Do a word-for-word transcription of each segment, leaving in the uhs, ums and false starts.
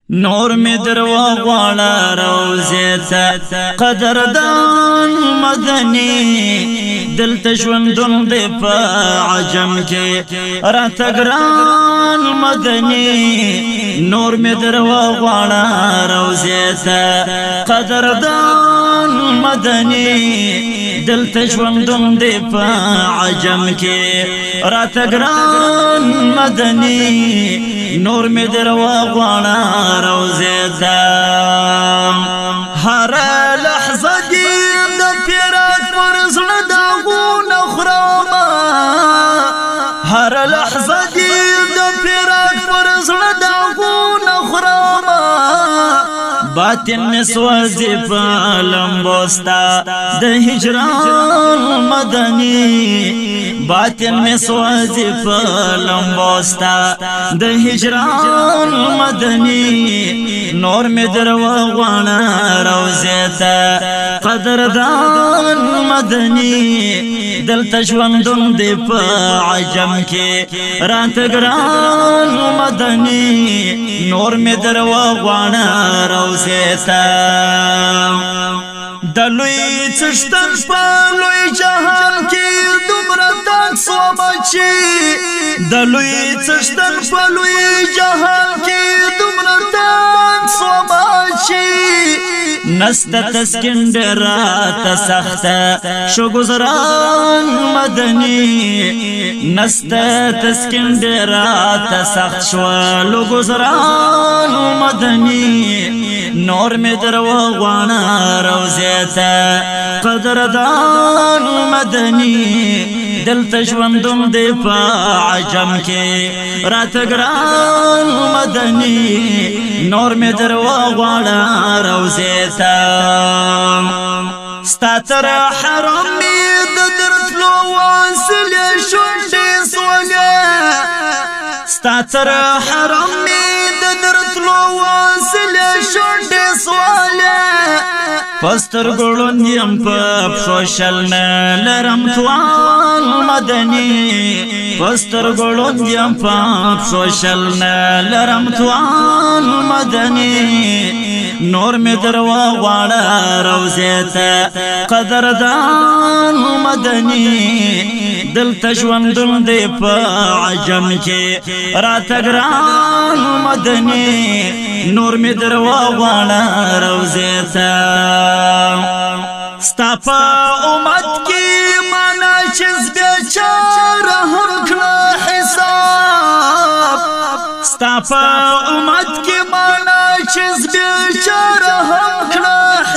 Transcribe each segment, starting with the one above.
نور می دروا غواړه روزه ته قدردان مدني دلته ژوندون دی په عجم کې راته ګران مدني نور می دروا غواړه روزه ته قدردان مدني دلته ژوندون دی په عجم کې راته ګران مدني نور می دروا غواړه روزه دا هر لحظه دی د پیرات پر زړه داغونه خرام هر لحظه دی د پیرات پر زړه داغونه خرام باطن می سوځي په لمبوستا د هجران مدني باطن می سوځي په لمبوستا د هجران مدني نور می دروا غواړه روزه ته قدردان مدني دلته ژوندون دی په عجم کې راته ګران مدني نور می دروا غواړه روزه د لوی څښتن په لوی جهان کې دومره تنګ سوم چې د لوی څښتن په لوی جهان کې دومره تنګ سوم چې نسته تسکین ډېر راته سخته شو ګزران مدني نسته تسکین ډېر راته سخت شو ګزران مدني نور می دروا غواړه روزه ته قدردان مدني دلته ژوندون دی په عجم کې راته ګران مدني نور می دروا غواړه روزه ته ستا تر حرم می د درتلو واصلې شونډې سولې ستا تر حرم می د درتلو واصلې شونډې سولې پستر ګړون یم په پښوشل نه لرم توان مدني پستر ګړون یم په پښوشل نه لرم توان مدني نور می دروا غواړه روزه ته قدردان مدني دلته ژوندون دی په عجم کې راته ګران مدني نور می دروا غواړه روزه ته ستا په امت کې مانا چیز بیچاره هم کړه حساب ستا په امت کې مانا چیز بیچاره هم کړه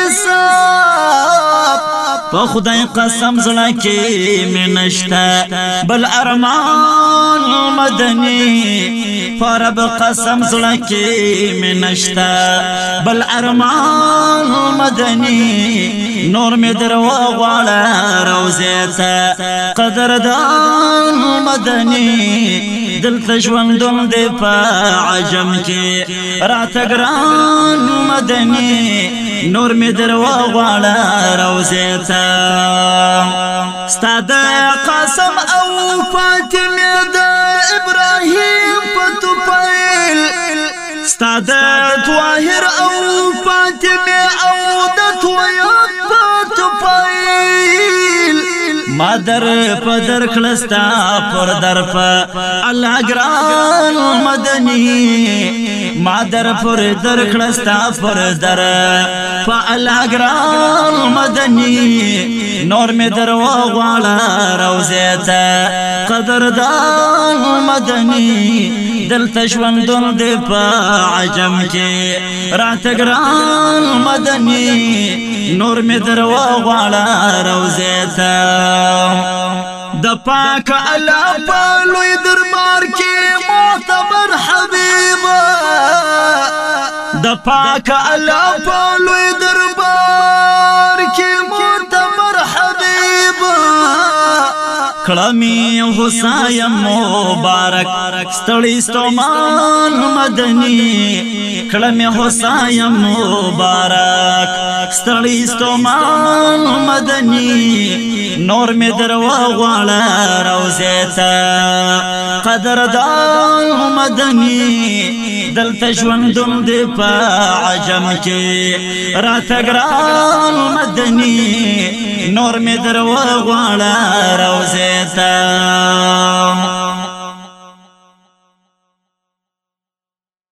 حساب په خدای قسم زړه کې مې نشته بل ارمان مدني فرب قسم زړه کې مې نشته بل ارمان مدني نور می دروا غواړه روزه ته قدردان مدني دلته ژوندون دی په عجم کې راته ګران مدني نور می دروا غواړه روزه ته ستا د قسم او فاطمه د ابراهیم په توپیل ستا د طاهر او فاطمه او د تویب په توپیل ما در پدر کلستا پر در په الله ګران مدني ما در پر در کلستا پر در په الله ګران مدني نور می دروا غواړه روزه ته قدردان مدني دلته ژوندون دی په عجم کې راته ګران مدني نور می دروا غواړه روزه ته د پاک الله په لوی دربار کې معتبر حبیبه د پاک الله په لوی دربار کې معتبر حبیبه کلمی حسین مبارک ستړي ستومان مدني کړم حسین مبارک ستړي ستومان مدني نور می دروا غواړه روزه ته قدردان مدني دلته ژوندون دی په عجم کې راته ګران مدني نور می دروا غواړه روزه ته